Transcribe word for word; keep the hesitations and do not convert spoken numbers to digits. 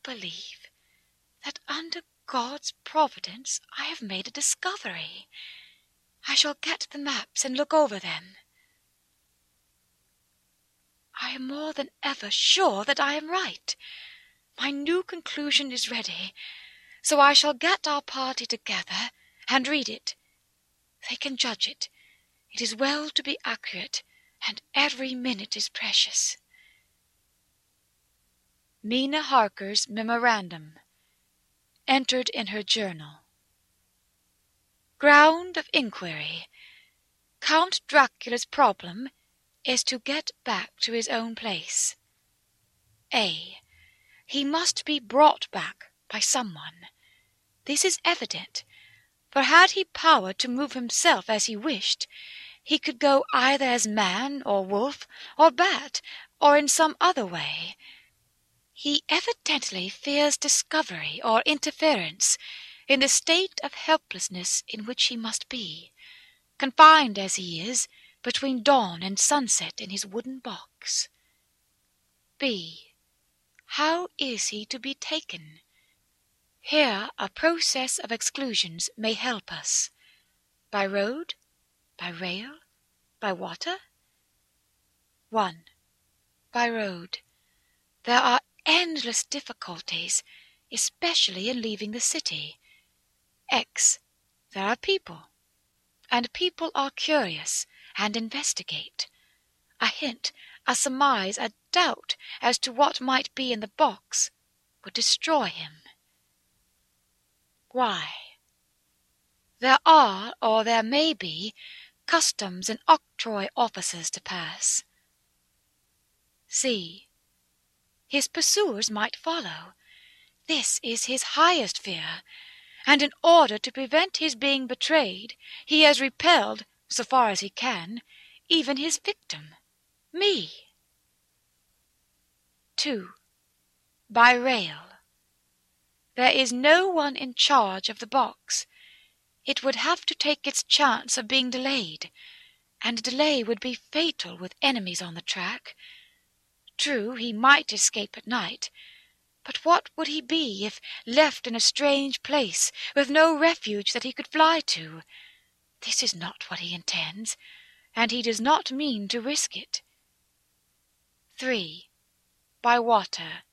believe that under God's providence I have made a discovery. I shall get the maps and look over them. I am more than ever sure that I am right. My new conclusion is ready, so I shall get our party together and read it. They can judge it. It is well to be accurate, and every minute is precious. Mina Harker's memorandum, entered in her journal. Ground of inquiry. Count Dracula's problem is to get back to his own place. A. He must be brought back by someone. This is evident, for had he power to move himself as he wished, he could go either as man, or wolf, or bat, or in some other way. He evidently fears discovery or interference in the state of helplessness in which he must be, confined as he is between dawn and sunset in his wooden box. B. How is he to be taken? Here a process of exclusions may help us. By road? By rail? By water? one. By road. There are endless difficulties, especially in leaving the city. X. There are people, and people are curious and investigate. A hint, a surmise, a doubt as to what might be in the box would destroy him. Y. There are, or there may be, customs and octroi officers to pass. Z. His pursuers might follow. This is his highest fear, and in order to prevent his being betrayed, he has repelled, so far as he can, even his victim, me. two. By rail. There is no one in charge of the box. It would have to take its chance of being delayed, and delay would be fatal with enemies on the track. True, he might escape at night, but what would he be if left in a strange place, with no refuge that he could fly to? This is not what he intends, and he does not mean to risk it. three. By water.